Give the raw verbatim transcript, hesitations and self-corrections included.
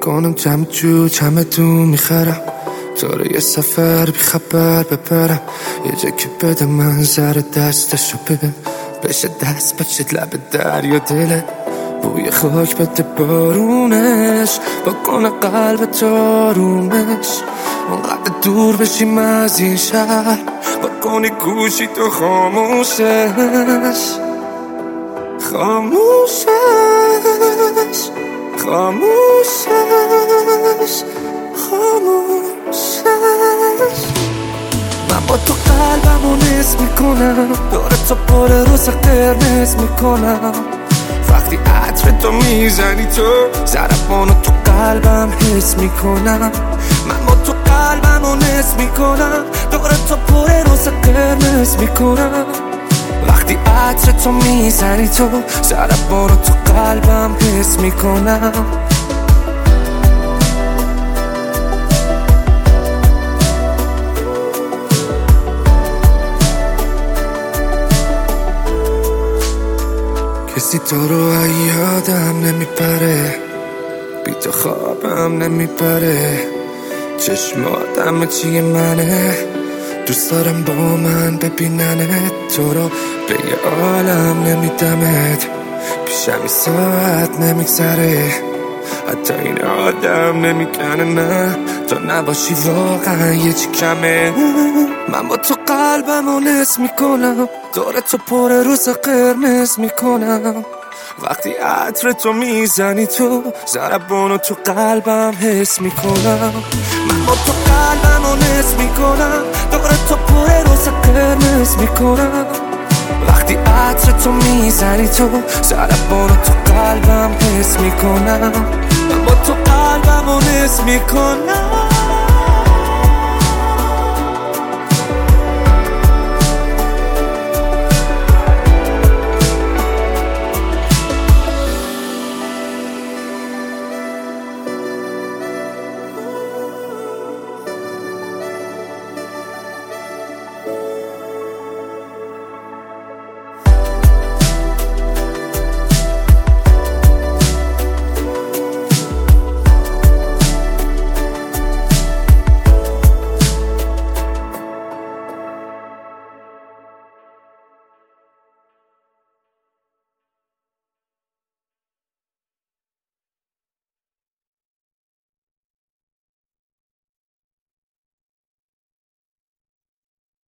کنم چم جو چمدون میخرم تو رو یه سفر بی خبر ببرم یه جا که بده منظر دستشو ببین بشه دست بچه لب دریا دلت بوی خاک بده بارونش بکنه قلب تارونش اونقدر دور بشیم از این شهر بکنی گوشی تو خاموشش خاموشش خاموشش خاموشش من با تو قلبمو نصف میکنم داره تا پر روز قرمز میکنم وقتی عطر تو میزنی تو ضربانو تو قلبم حس میکنم من با تو قلبمو نصف میکنم داره تا پر روز قرمز میکنم وقتی عطر تو میزنی تو ضربانو تو قلبم حس میکنم کسی تو رو یادم نمیپره بی تو خوابم نمیبره چشمات همه چیه منه دوست دارم با من ببیننت تو رو به یه عالم نمیدمت پیشمی ساعت نمیگذره حتی این آدم نمیکنه نه تو نباشی واقعا یه چی کمه من با تو قلبمو نصف میکنم داره تو پر روز قرمز میکنم وقتی عطر تو میزنی تو ضربانو تو قلبم حس میکنم من با تو قلبمو نصف میکنم داره تو پر روز قرمز میکنم وقتی عطر تو میزنی تو ضربانو تو قلبم حس میکنم من با تو قلبمو نصف میکنم